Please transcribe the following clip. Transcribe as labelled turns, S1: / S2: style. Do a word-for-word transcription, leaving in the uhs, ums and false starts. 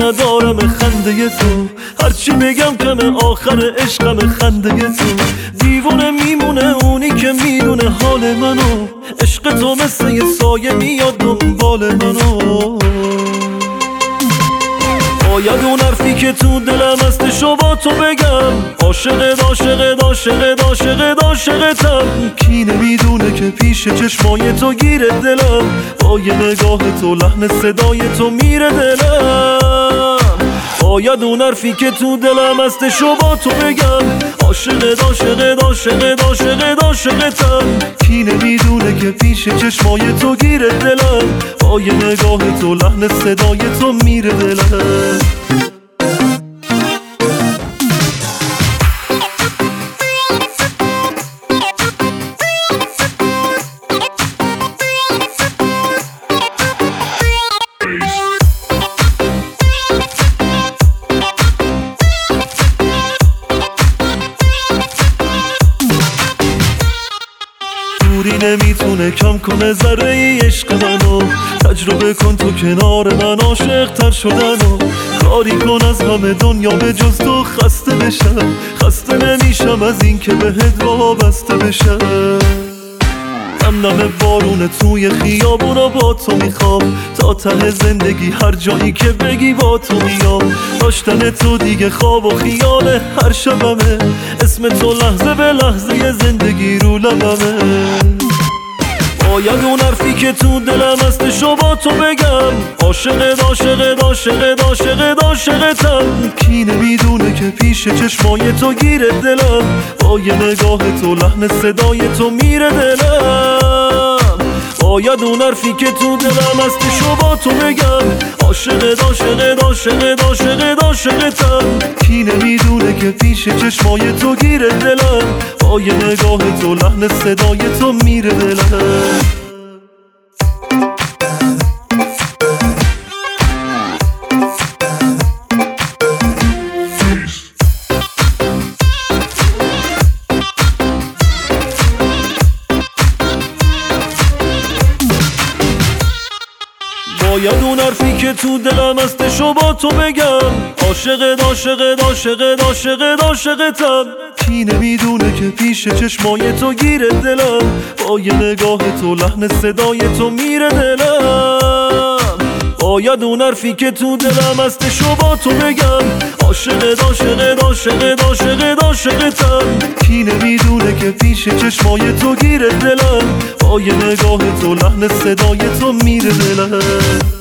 S1: ندارم خنده تو، هرچی بگم کمه آخر عشقم خنده تو. دیوونه میمونه اونی که میدونه حال منو، عشق تو مثل یه سایه میاد دنبال منو. باید اون حرفی که تو دلم هستشو با تو بگم، عاشقت عاشقت عاشقت عاشقت عاشقتم. کی نمیدونه که پیش چشمای تو گیره دلم، با یه نگاه تو لحن صدای تو میره دلم. باید اون حرفی که تو دلم هستشو با تو بگم، عاشقت عاشقت عاشقت عاشقت عاشقتم. کی نمیدونه که پیش چشمای تو گیره دلم، با یه نگاه تو لحن صدای تو میره دلم. دوری نمیتونه کم کنه ذره ای عشق منو، تجربه کن تو کنار من عاشق تر شدنو. کاری کن از همه دنیا به جز تو خسته بشم، خسته نمیشم از این که بهت وابسته بشم. نم نم بارون توی خیابونا با تو میخوام، تا ته زندگی هر جایی که بگی با تو میام. داشتن تو دیگه خواب و خیال هر شبمه، اسم تو لحظه به لحظه زندگی رو لبمه. باید اون حرفی که تو دلم هستشو با تو بگم، عاشقت عاشقت عاشقت عاشقت عاشقتم. کی نمیدونه که پیش چشمای تو گیره دلم، با یه نگاه تو لحن صدای تو میره دلم. باید اون حرفی که تو دلم هستشو با تو بگم، عاشقت عاشقت عاشقت عاشقت عاشقتم. کی نمیدونه که پیش چشمای تو گیره دلم، با یه نگاه تو لحن صدای تو میره دلم. باید اون حرفی که تو دلم هستشو با تو بگم، عاشقت عاشقت عاشقت عاشقت عاشقتم. کی نمیدونه که پیش چشمای تو گیره دلم، با یه نگاه تو لحن صدای تو میره دلم. باید اون حرفی که تو دلم هستشو با تو بگم، عاشقت عاشقت عاشقت عاشقت عاشقتم. کی نمیدونه که پیش چشمای تو گیره دلم، با یه نگاه تو لحن صدای تو میره دلم.